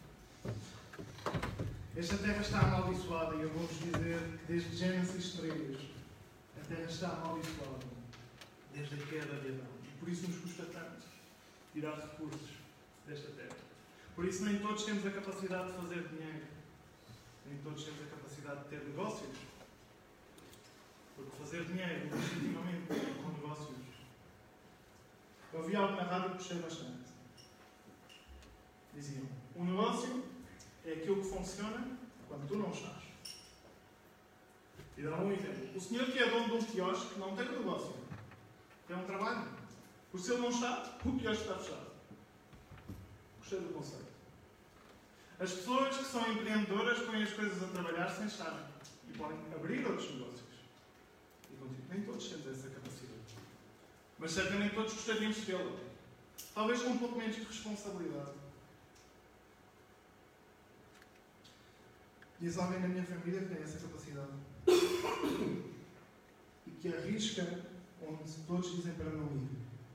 Esta terra está amaldiçoada e eu vou-vos dizer que desde Gênesis 3 a terra está amaldiçoada. Desde a queda de Adão. E por isso nos custa tanto tirar recursos desta terra. Por isso nem todos temos a capacidade de fazer dinheiro. Nem todos temos a capacidade de ter negócios. Porque fazer dinheiro, legitimamente, com negócios. Eu ouvi algo na rádio que gostei bastante. Diziam, o negócio é aquilo que funciona quando tu não estás. E dá um exemplo. O senhor que é dono de um quiosque não tem um negócio. Tem um trabalho. Por se ele não está, o quiosque está fechado. Gostei do conceito. As pessoas que são empreendedoras põem as coisas a trabalhar sem estarem. E podem abrir outros negócios. E continuam. Nem todos temos essa capacidade. Mas certamente todos gostaríamos de tê-la. Talvez com um pouco menos de responsabilidade. Diz alguém na minha família que tem essa capacidade. E que arrisca onde todos dizem para não ir.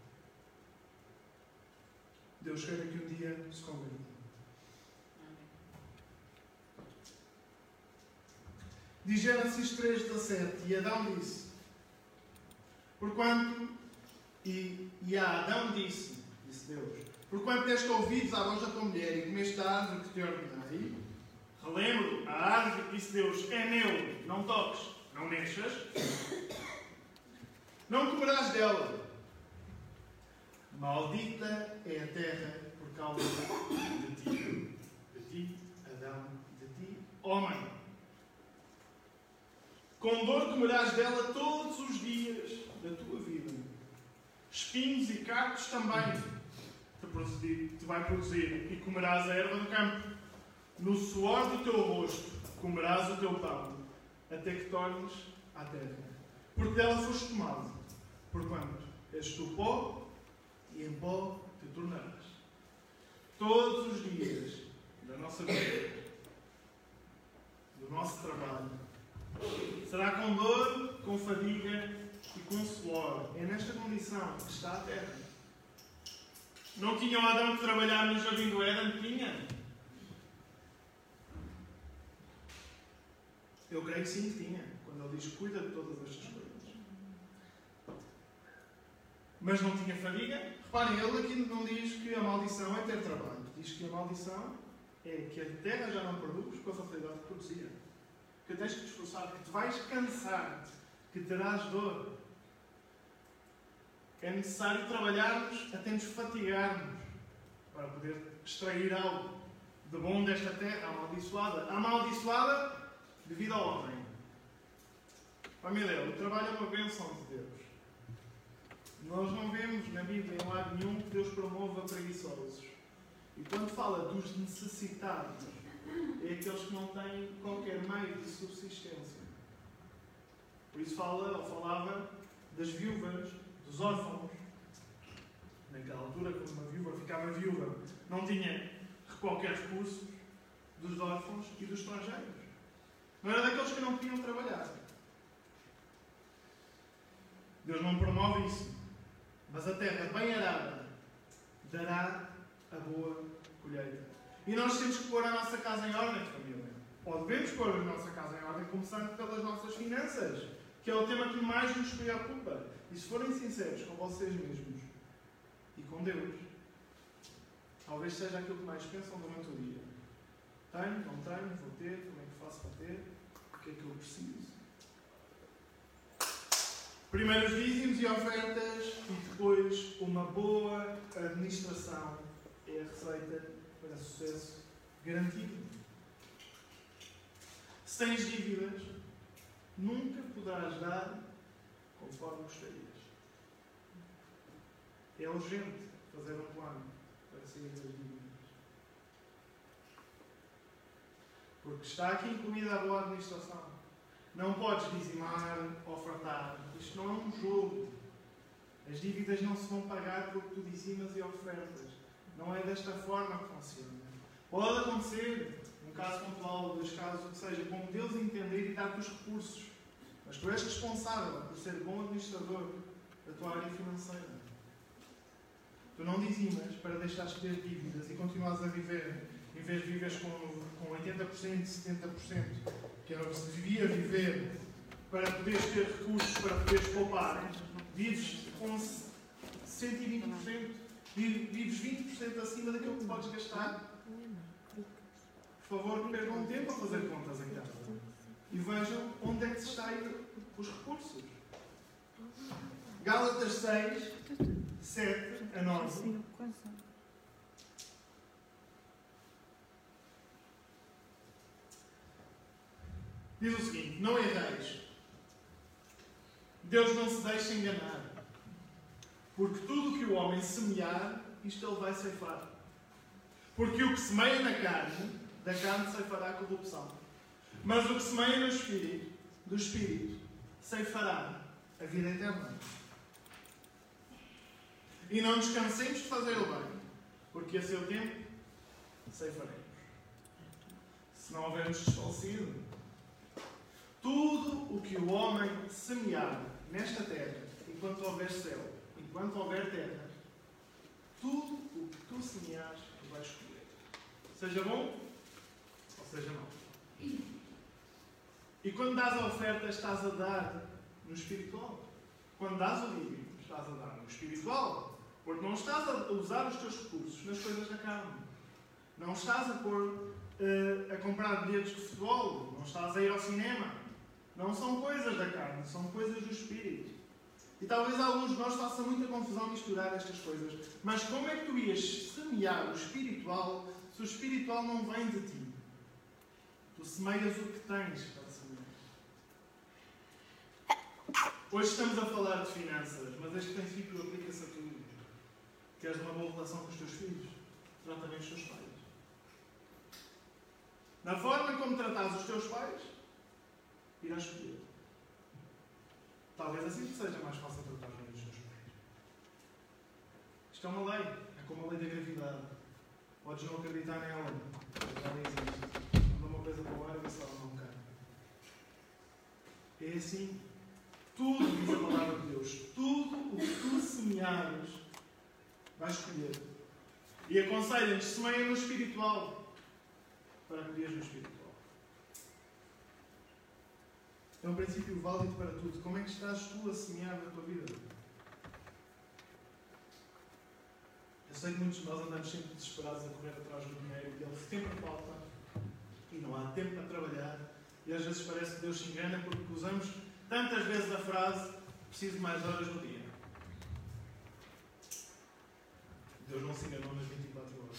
Deus queira que um dia se converta. Diz Gênesis 3,17, e Adão disse, porquanto, e a Adão disse Deus, porquanto deste ouvidos à voz da tua mulher e comeste a árvore que te ordenei, relembro, a árvore que disse Deus, é meu, não toques, não mexas, não comerás dela. Maldita é a terra por causa de ti, Adão, de ti, homem. Com dor comerás dela todos os dias da tua vida. Espinhos e cactos também te vai produzir, e comerás a erva do campo. No suor do teu rosto comerás o teu pão, até que tornes à terra. Porque dela foste tomado, porquanto és tu pó, e em pó te tornarás. Todos os dias da nossa vida, do nosso trabalho, será com dor, com fadiga e com suor. É nesta condição que está a terra. Não tinha o Adão que trabalhar no jardim do Éden? Tinha. Eu creio que sim que tinha, quando ele diz cuida de todas estas coisas. Mas não tinha fadiga. Reparem, ele aqui não diz que a maldição é ter trabalho. Diz que a maldição é que a terra já não produz com a facilidade que produzia. Que tens que te esforçar, que te vais cansar, que terás dor. É necessário trabalharmos até nos fatigarmos para poder extrair algo de bom desta terra amaldiçoada. Amaldiçoada devido ao homem. Família, o trabalho é uma bênção de Deus. Nós não vemos na Bíblia em lado nenhum que Deus promova preguiçosos. E quando fala dos necessitados, é aqueles que não têm qualquer meio de subsistência. Por isso falava das viúvas, dos órfãos. Naquela altura, quando uma viúva ficava viúva, não tinha qualquer recurso, dos órfãos e dos estrangeiros. Não era daqueles que não podiam trabalhar. Deus não promove isso. Mas a terra bem arada dará a boa colheita. E nós temos que pôr a nossa casa em ordem, família. Ou devemos pôr a nossa casa em ordem, começando pelas nossas finanças, que é o tema que mais nos preocupa. E se forem sinceros com vocês mesmos e com Deus, talvez seja aquilo que mais pensam durante o dia. Tenho, não tenho, vou ter, como é que faço para ter, o que é que eu preciso? Primeiro os dízimos e ofertas e depois uma boa administração é a receita para sucesso garantido. Se tens dívidas, nunca poderás dar conforme gostarias. É urgente fazer um plano para sair das dívidas. Porque está aqui incluída a boa administração. Não podes dizimar, ofertar. Isto não é um jogo. As dívidas não se vão pagar porque tu dizimas e ofertas. Não é desta forma que funciona. Pode acontecer, um caso pontual, dois casos, o que seja, como Deus entender e dar-te os recursos. Mas tu és responsável por ser bom administrador da tua área financeira. Tu não dizimas para deixares de ter dívidas e continuares a viver, em vez de viveres com 80%, 70%, que era o que se devia viver para poderes ter recursos, para poderes poupar, vives com 120%, vives 20% acima daquilo que podes gastar. Por favor, percam um tempo a fazer contas em casa e vejam onde é que se está a ir os recursos. Gálatas 6, 7 a 9. Diz o seguinte: não erreis. Deus não se deixa enganar. Porque tudo o que o homem semear, isto ele vai ceifar. Porque o que semeia na carne, da carne ceifará a corrupção. Mas o que semeia no Espírito, do Espírito, ceifará a vida eterna. E não nos cansemos de fazer o bem, porque a seu tempo ceifaremos. Se não houvermos desfalecido, tudo o que o homem semear nesta terra, enquanto houver céu, enquanto houver terra, tudo o que tu semeares, tu vais colher. Seja bom ou seja mau. E quando dás a oferta, estás a dar no espiritual. Quando dás o dízimo, estás a dar no espiritual. Porque não estás a usar os teus recursos nas coisas da carne. Não estás a pôr a comprar bilhetes de futebol. Não estás a ir ao cinema. Não são coisas da carne, são coisas do Espírito. E talvez a alguns de nós faça muita confusão misturar estas coisas. Mas como é que tu ias semear o espiritual se o espiritual não vem de ti? Tu semeias o que tens para semear. Hoje estamos a falar de finanças, mas este princípio aplica-se a tudo. Queres uma boa relação com os teus filhos? Trata bem os teus pais. Na forma como tratas os teus pais, irás escolher. Talvez assim seja mais fácil tratar bem os teus pais. Isto é uma lei. É como a lei da gravidade. Podes não acreditar nela. Já não existe. Manda uma coisa para o ar e vê se ela não cai. É assim. Tudo, diz a palavra de Deus, tudo o que tu semeares, vais colher. E aconselha-nos, semeia no espiritual, para colheres no espiritual. É um princípio válido para tudo. Como é que estás tu a semear na tua vida? Eu sei que muitos de nós andamos sempre desesperados a correr atrás do dinheiro e ele sempre falta e não há tempo para trabalhar. E às vezes parece que Deus se engana porque usamos tantas vezes a frase preciso de mais horas no dia. Deus não se enganou nas 24 horas.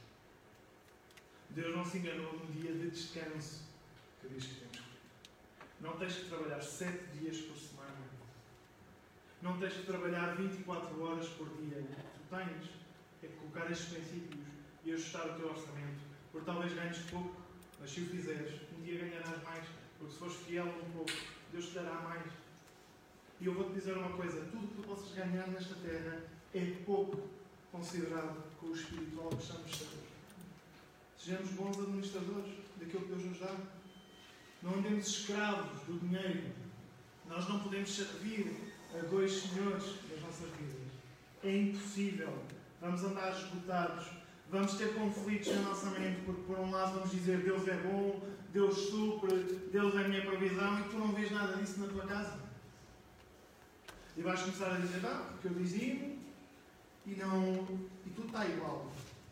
Deus não se enganou no dia de descanso que diz que temos. Não tens que trabalhar 7 dias por semana. Não tens que trabalhar 24 horas por dia. O que tu tens é que colocar estes princípios e ajustar o teu orçamento. Porque talvez ganhes pouco, mas se o fizeres, um dia ganharás mais. Porque se fores fiel um pouco, Deus te dará mais. E eu vou-te dizer uma coisa. Tudo o que tu possas ganhar nesta terra é pouco considerado com o espiritual que estamos sempre. Sejamos bons administradores daquilo que Deus nos dá. Não andemos escravos do dinheiro. Nós não podemos servir a 2 senhores nas nossas vidas. É impossível. Vamos andar esgotados. Vamos ter conflitos na nossa mente, porque por um lado vamos dizer Deus é bom, Deus supre, Deus é a minha provisão, e tu não vês nada disso na tua casa. E vais começar a dizer, porque eu dizia e tudo está igual.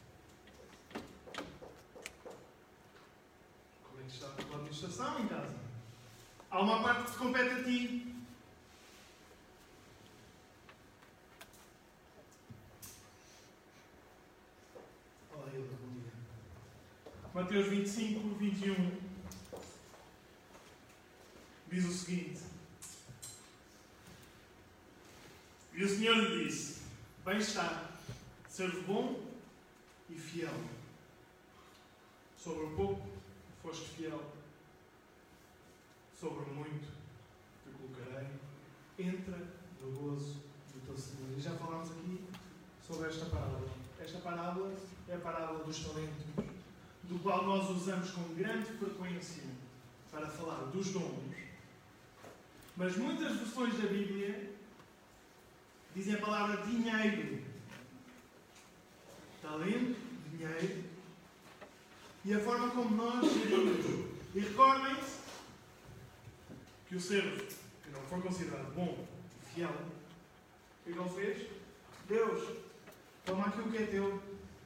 Como é que está a tua administração em casa? Há uma parte que te compete a ti. Olá, Hilda, bom dia. Mateus 25, 21 diz o seguinte: e o Senhor lhe disse: bem está, servo bom e fiel. Sobre o pouco foste fiel, sobre o muito te colocarei. Entra no gozo do teu Senhor. E já falámos aqui sobre esta parábola. Esta parábola é a parábola dos talentos, do qual nós usamos com grande frequência para falar dos dons. Mas muitas versões da Bíblia dizem a palavra dinheiro. Talento, dinheiro. E a forma como nós gerimos. E recordem-se que o servo, que não foi considerado bom e fiel, o que ele fez? Deus, toma aquilo que é teu.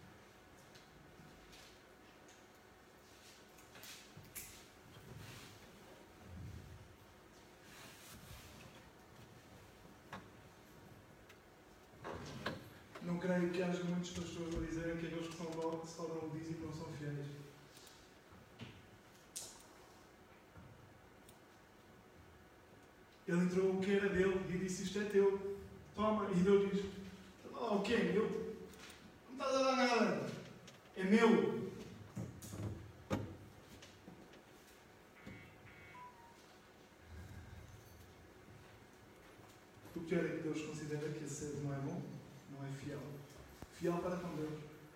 Não creio que haja muitas pessoas a dizerem que aqueles que sobram o dízimo não são fiéis. Ele entregou o que era dele e disse: isto é teu, toma. E Deus diz: o que é meu? Não estás a dar nada, é meu. O pior é que Deus considera que esse ser não é bom, não é fiel. Fiel para com Deus.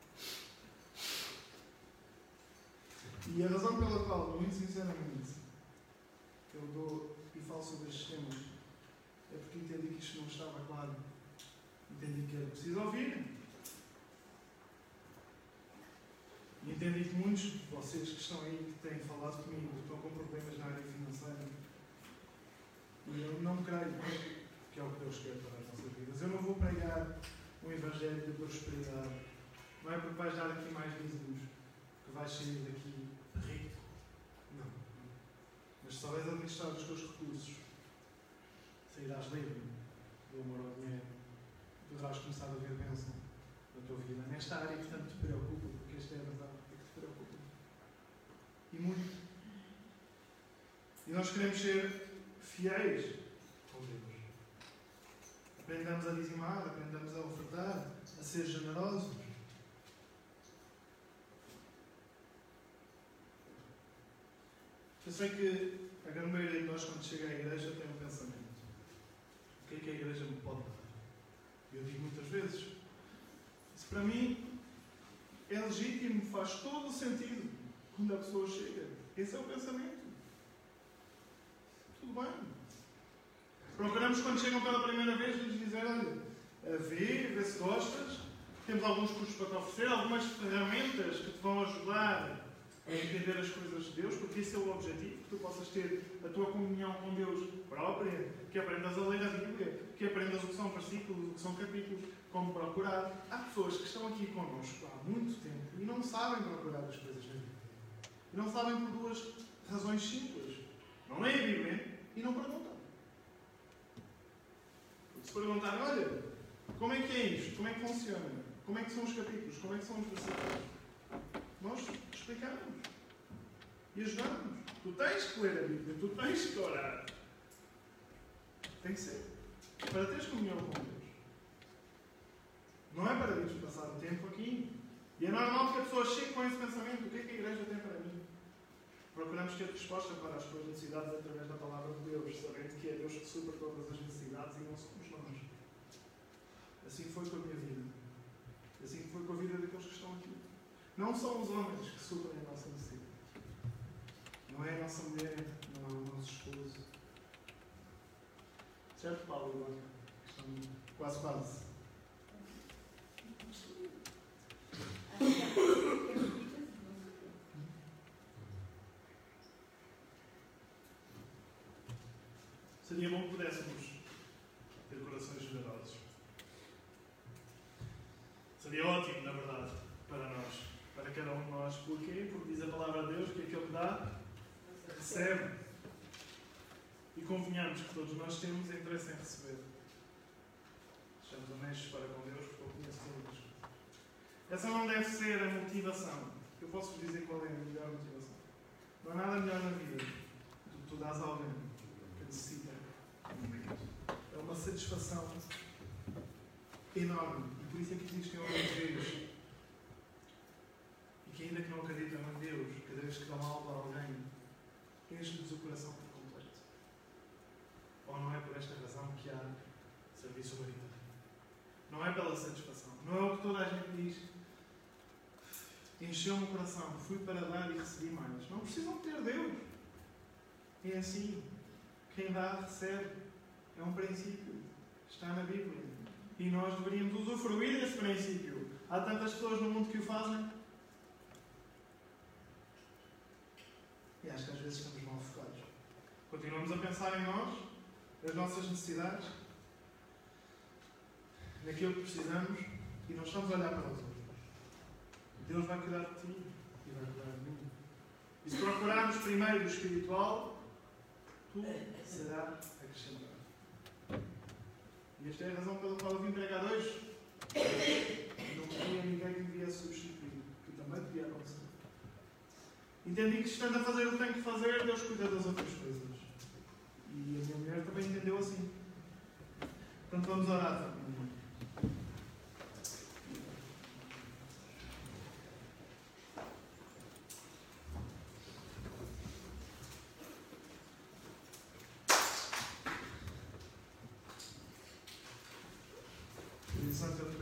E a razão pela qual, muito sinceramente, eu dou e falo sobre estes temas é porque entendi que isto não estava claro. Entendi que era preciso ouvir. E entendi que muitos de vocês que estão aí, que têm falado comigo, estão com problemas na área financeira. E eu não creio que é o que Deus quer para as nossas vidas. Eu não vou pregar um evangelho de prosperidade. Não é porque vais dar aqui mais dízimos que vais sair daqui rico. Não. Mas se souberes administrar os teus recursos, sairás livre do amor ao dinheiro. Poderás começar a ver bênção na tua vida. Nesta área que tanto te preocupa, porque esta é a verdade, é que te preocupa. E muito. E nós queremos ser fiéis com Deus. Aprendamos a dizimar, aprendamos a ofertar, a ser generosos. Eu sei que a grande maioria de nós, quando chega à igreja, tem um pensamento. O que é que a igreja me pode dar? Eu digo muitas vezes, isso para mim é legítimo, faz todo o sentido quando a pessoa chega. Esse é o pensamento. Tudo bem. Para o Procuramos, quando chegam pela primeira vez, lhes dizer: olha, vê se gostas. Temos alguns cursos para te oferecer, algumas ferramentas que te vão ajudar a entender as coisas de Deus, porque esse é o objetivo, que tu possas ter a tua comunhão com Deus própria, que aprendas a ler a Bíblia, que aprendas o que são versículos, o que são capítulos, como procurar. Há pessoas que estão aqui connosco há muito tempo e não sabem procurar as coisas na Bíblia. E não sabem por duas razões simples. Não leem a Bíblia e não perguntam. Porque se perguntarem: olha, como é que é isto? Como é que funciona? Como é que são os capítulos? Como é que são os versículos? Nós explicamos e ajudamos. Tu tens que ler a Bíblia, tu tens que orar. Tem que ser. Para teres comunhão com Deus. Não é para ires passar o tempo aqui. E é normal que a pessoa chegue com esse pensamento: o que é que a igreja tem para mim? Procuramos ter resposta para as tuas necessidades através da palavra de Deus, sabendo que é Deus que supra todas as necessidades e não somos nós. Assim foi com a minha vida. Assim foi com a vida daqueles que estão aqui. Não são os homens que suprem a nossa necessidade. Não é a nossa mulher, não é o nosso esposo. Certo, Paulo e Ivana? Estão quase. Seria bom que pudéssemos ter corações generosos. Seria ótimo, na verdade, para nós, para cada um de nós. Porquê? Porque diz a palavra de Deus que aquele que dá, recebe. E convenhamos que todos nós temos interesse em receber. Sejamos honestos para com Deus, porque eu conheço todos. Essa não deve ser a motivação. Eu posso vos dizer qual é a melhor motivação. Não há nada melhor na vida do que tu dás a alguém que necessita. É uma satisfação enorme. E por isso é que existem ONGs. E que ainda que não acreditam em Deus, cada vez que dão algo a alguém, enche-lhes o coração por completo. Ou não é por esta razão que há serviço humanitário? Não é pela satisfação. Não é o que toda a gente diz. Encheu-me o coração, fui para dar e recebi mais. Não precisam ter Deus. É assim. Quem dá, recebe. É um princípio. Está na Bíblia. E nós deveríamos usufruir desse princípio. Há tantas pessoas no mundo que o fazem. E acho que às vezes estamos mal focados. Continuamos a pensar em nós, nas nossas necessidades, naquilo que precisamos, e não estamos a olhar para os outros. Deus vai cuidar de ti e vai cuidar de mim. E se procurarmos primeiro o espiritual, tudo será acrescentado. E esta é a razão pela qual eu vim pregar hoje. Não havia ninguém que me viesse substituir, que também podia acontecer. Entendi que, estando a fazer o que tenho que fazer, Deus cuida das outras coisas. E a minha mulher também entendeu assim. Portanto, vamos orar também. Espírito Santo,